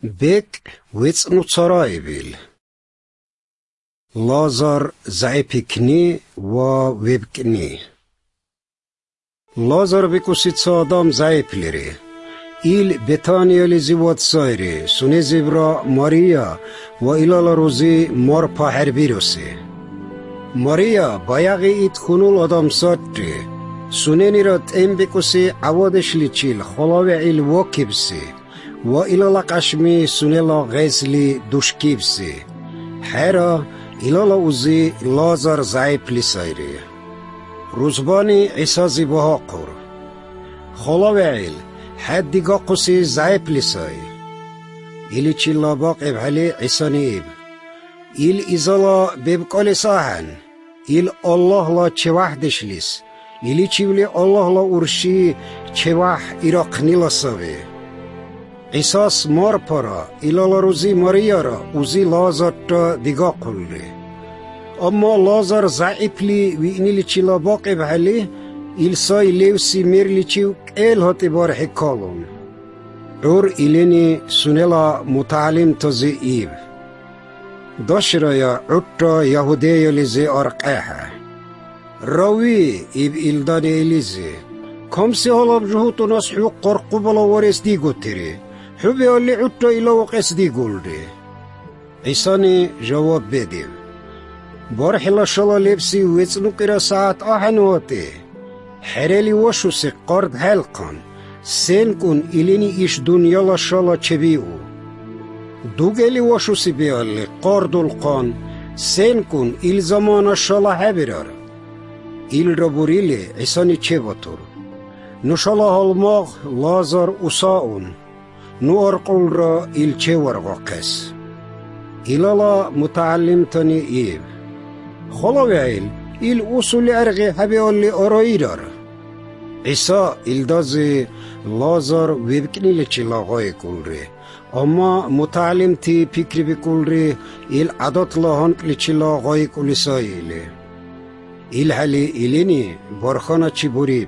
بك ويتسنو تصرايبيل لازر زعيبكني وويبكني لازر بكوسيت صادام زعيبلري إل بتانيا لزيوات سايري سوني زبرا ماريا وإلال روزي مار پاهر بيروسي ماريا بايغي اتخونول آدم ساتري سونيني را تأم بكوسي عوادش لچيل خلاوي إل واكبسي وإلال قشمي سونيلا غيزلي دوشكيبسي حيرا إلال اوزي لازر زعيبلي سايري روزباني عيسى زيبوها قر خلاوي إل حد دیگه قصی زعیب لیسای ایلی چی لاباق ابحلی عیسانیب ایل ایزالا ببکال ساهن ایل الله لا چه وحدش لیس ایلی چی ولی الله لا ارشی چه وح ایراق نیلا ساوی عیساس مار پارا ایلالا روزی ماریا را اوزی لازر تا دیگه قلری اما لازر زعیب لی و اینیلی چی لاباق ابحلی إلساي ليوسي ميرليتشيو كيل هاتي بارحي كالون عور إليني سونيلا متعلم تزي إيب داشرايا عطا يهودية لزي أرقاها راوي إيب إلداني إليزي كمسي هلا بجهوتو نصحو قرقو بلا وارس ديگو تري حبي اللي عطا إلا وقس ديگول دي عيساني جواب بديب بارحي لشالا لبسي ويتسنو كرا ساعت آهنواتي حرالي وشوسي قرد هالقان سين كون إليني إيش دنيا لشالا چبيو دوغالي وشوسي بيالي قرد القان سين كون إل زمان شالا هبرار إل ربوريلي عيساني چباتور نو شالا هالماغ لازر أساون نو أرقل را إل چور غاقس إلالا متعلم تاني إيب خلاوي إل أصول أرغي هبيالي أرايرار عيسى إلدازي لازر ويبكني لچي لاغاي كولري أما متعلم تي فكري بكولري إل عدد لاهان لچي لاغاي كوليسايلي إل هالي إليني بارخانة چي بوريب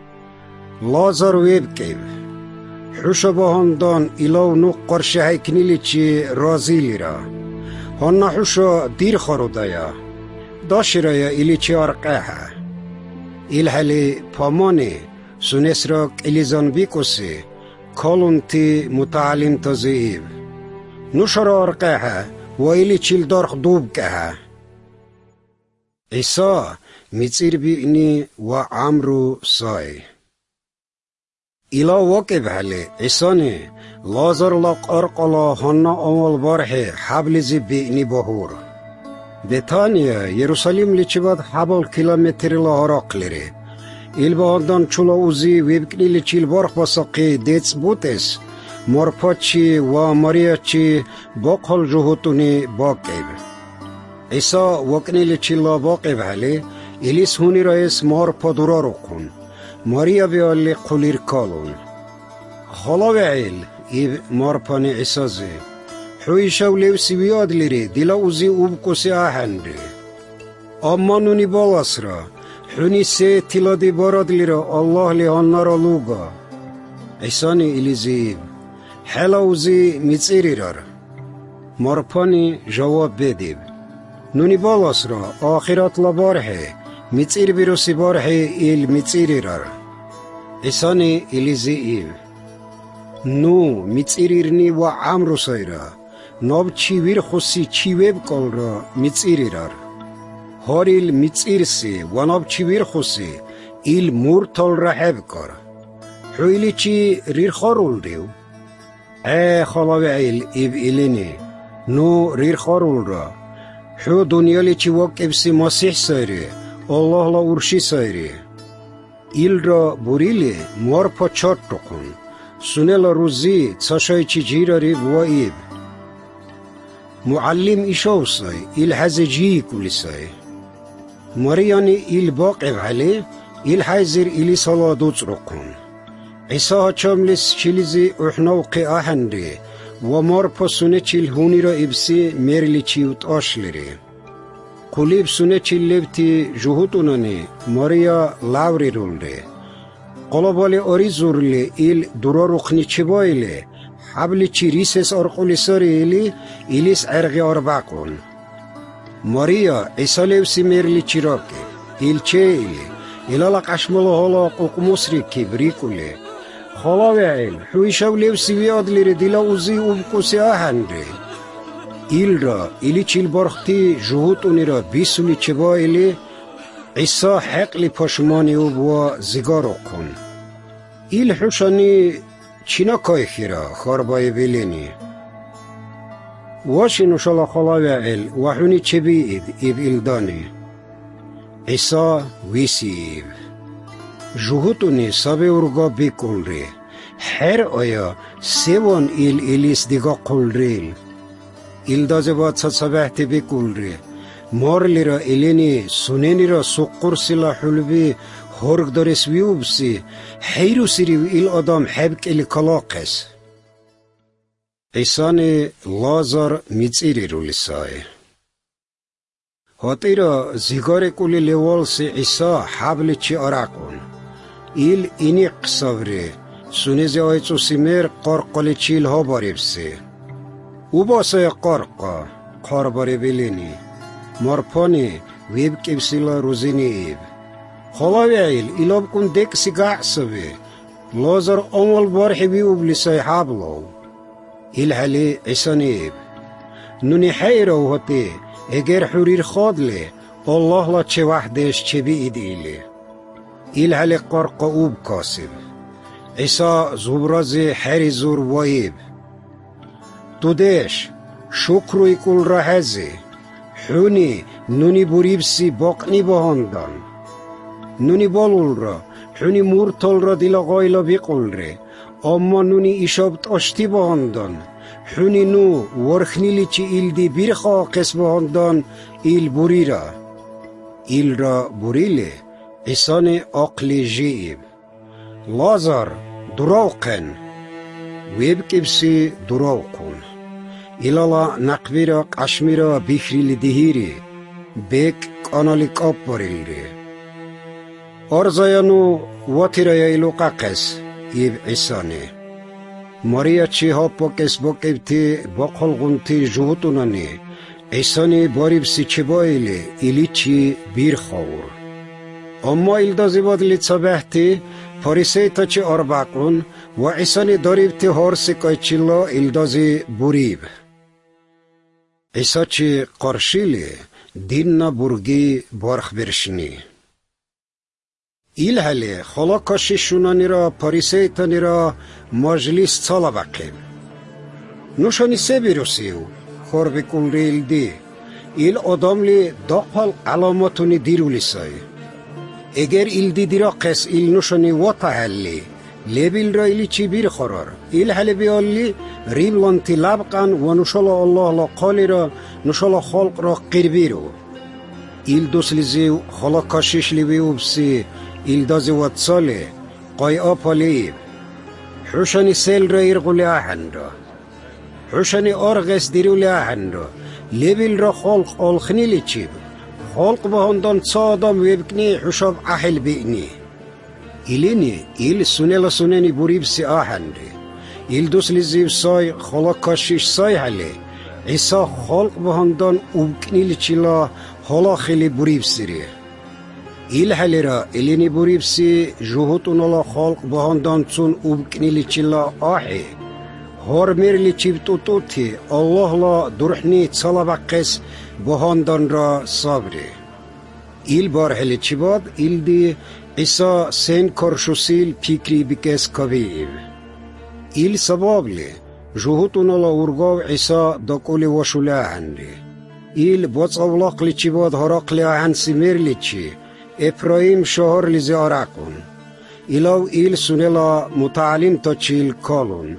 لازر ويبكيب حوشا باهان دان إلاو نو قرشه هيكني لچي رازيلي را هانا حوشا دير خارو دايا داشرايا إلي چي أرقاها إلهالي باماني سونسراك إليزان بيكوسي كالونتي متعلم تزيب نشر أرقاها وإلي چيل دارخ دوبكها عيسى ميتصير بيني وعمرو ساي إلا واقب هالي عيساني لازر لق أرقلا هنا أول بارحي حبل زي بيني بهور بتانيا يروساليم لچباد حبل كيلومتر لهراق لري إلباندان چولا اوزي ويبكني لچيل بارخ بساقي ديتس بوتس مارپاچي و مارياچي باقل جهوتوني باقيب عيسى وكني لچيلا باقيب هالي إليس هوني رئيس مارپا دورا روكون ماريا بيالي قلير كالون خلاوي عيل إيب مارپاني عيسى زي حويشاو ليوسي وياد لري ديلا اوزي اوبكوسي آهندي اما نوني بالاسرا حوني سي تلادي باراد لرا الله لهانارا لوغا عيساني إليزيب حالا اوزي ميتسيري رار مارپاني جواب بديب نوني بالاسرا آخرات لبارحي ميتسير بيروسي بارحي إل ميتسيري رار عيساني إليزيب نو ميتسيريرني و عمرو سايرا ناب چیویر خوسی چیویب کل را میتسیریرار هاریل میتسیرسی و ناب چیویر خوسی ایل مور تال را حب کار حویلی چی ریر خارول دیو خلاوی ایل ایب ایلینی نو ریر خارول را حو دنیالی چی واقب سی مسیح سایری الله لا ارشی سایری ایل را بوریلی مار پا چات رکن سونل روزی چاشای چی جیراری و ایب معلم إيشوساي الحزجي كوليساي مرياني الباقب عليه الحيزر إلي صلاة دوترقون عيسى چاملس چيلزي احنوقي آهندي ومار پسونه چيل هوني را إبسي ميرلي چيوت آشلري قليب سونه چيل لبتي جهوتوناني ماريا لاوري رولدي قلبالي آري زورلي إل دورا رخني چبايلي حبل چیریسس ارقلی سری ایلیس ارغی ارباقون ماریا عیسالیو سیمیرلی چیراکی ایلچه ایلی ایلالا قشمالو حالا قوقموسری کی بریکولی خلاوی ایل حویشاو لیو سیویاد لیری دیلا اوزی اوبکوسی آهنری ایل را ایلی چیل برختی جهوتونی را بیسولی چبا ایلی عیسا حقلی پشمانی او بوا زیگارو کن ایل حوشانی چینا کای خیرا خاربای بیلینی واشی نوشالا خلاوی ایل وحونی چبی اید ایب ایلدانی عیسا ویسی ایب جهوتونی سابه ارگا بی کل ری هر آیا سیوان ایلیس دیگا قل ریل ایلدازه باد سبحتی بی کل ری مارلی را ایلینی سونینی را سقر سلا حلبی هرگ دارس ویوبسی حیرو سری و ایل آدم حبک ایلی کلاقس عیسانی لازار میچیری رو لیسای هاتی را زیگار کلی لیوال سی عیسا حبل چی آرقون ایل اینی قصوری سونیزی آیچو سیمیر قرقل چیل ها باریبسی او باسای قرقا قار باری بیلینی مارپانی ویب کبسیلا روزینی ایب خلاوی ایل ایلاب کن دک سی گعصبی لازر امال بارحی بی اوبلیسای حبلو ایل حلی عیسانی ایب نونی حیرو هاتی اگر حریر خادلی الله لا چه وحدش چه بی ایدیلی ایل حلی قرقا اوب کاسب عیسا زوبرازی حری زور وایب دودش شکروی کل را هزی حونی نونی بوریبسی باقنی بهاندان نونی بالول را حونی مورتال را دیلا غایلا بیقل ری اما نونی ایشابت اشتی بهاندان حونی نو ورخنیلی چی ایل دی بیرخا قس بهاندان ایل بوری را ایل را بوریلی عیسان اقلی جیب لازار دروقن ویب کبسی دروقون ایلالا نقویرا قشمیرا بیخریلی دیهیری بیک کانالی کاب باریل ری ارزایانو واتیرای ایلو قاقس ایب عیسانی ماریا چی ها پاکس باکبتی باقلغونتی جهوتونانی عیسانی باریبسی چی بایلی ایلی چی بیر خور اما ایلدازی باد لیتسا بحتی پاریسی تا چی ارباقون و عیسانی داریبتی هارسی کای چیلا ایلدازی بوریب عیسا چی قرشیلی دین نا برگی بارخ برشنی ایل حلی خلا کاشی شونانی را پاریسی تانی را مجلس چالا بقیم نوشانی سه بیروسیو خور بکن ریل دی ایل آدم لی داقل علاماتونی دیرولی سای اگر ایل دی دیرا قس ایل نوشانی واتا حلی لیبیل را ایلی چی بیر خورار ایل حلی بیالی ریبلانتی لبقن و نوشالا الله لا قالی را نوشالا خلق را قربیرو ایل دوسلیزیو خلا کاشیش لیبیو بسی ایل دازی واتسالی قای آپالیب حوشانی سیل را ایرغولی آهن را حوشانی آرغس دیرولی آهن را لیبیل را خلق آلخنیلی چیب خلق بهاندان چا آدم ویبکنی حوشاب احل بینی ایلینی ایل سونیلا سونینی بوریب سی آهن ری ایل دوسلی زیب سای خلا کاشیش سای حلی عیسا خلق بهاندان اوبکنیلی چیلا حالا خیلی بوریب سی ری ایل حلی را ایلینی بوریب سی جهوتون الله خلق بهاندان چون اوبکنیلی چیلا آهی هر میرلی چیب توتی الله لا درحنی چلا بقیس بهاندان را صبری ایل بار حلی چی باد ایل دی عیسا سین کرشوسیل پیکری بکس کبیب ایل سبابلی جهوتون الله ارگاو عیسا داکولی وشوله هنری ایل باز اولاقلی چی باد هراقلی هن سیمیرلی چی ابراهیم شهر لیزی آرقون ایلاو ایل سونیلا متعلیم تا چیل کالون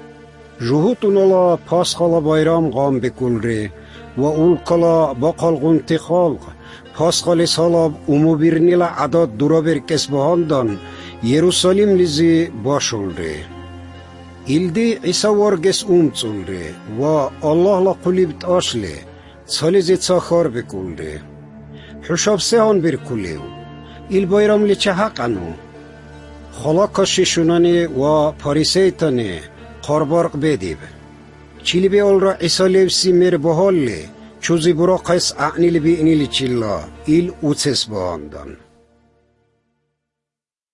جهوتون الله پاس خالا بایرام غام بکل ری و اول کلا باقلغونتی خالق پاس خالی سالاب امو بیرنیلا عداد دورا بیر کس بهاندان یروسالیم لیزی باشول ری ایل دی عیسا ورگس چول ری و الله لا قلیبت آشلی سالیزی چا خار بکل ری حشاب سهان بیر کلیو ایل بایرام لی چه حق انو خلا کاشی شونانی و پاریسی تانی qorborq bedib. Çilibi olra isalevsi mer boholle, çuzi buro qais aqnilbi inili çilla, il uces bohandan.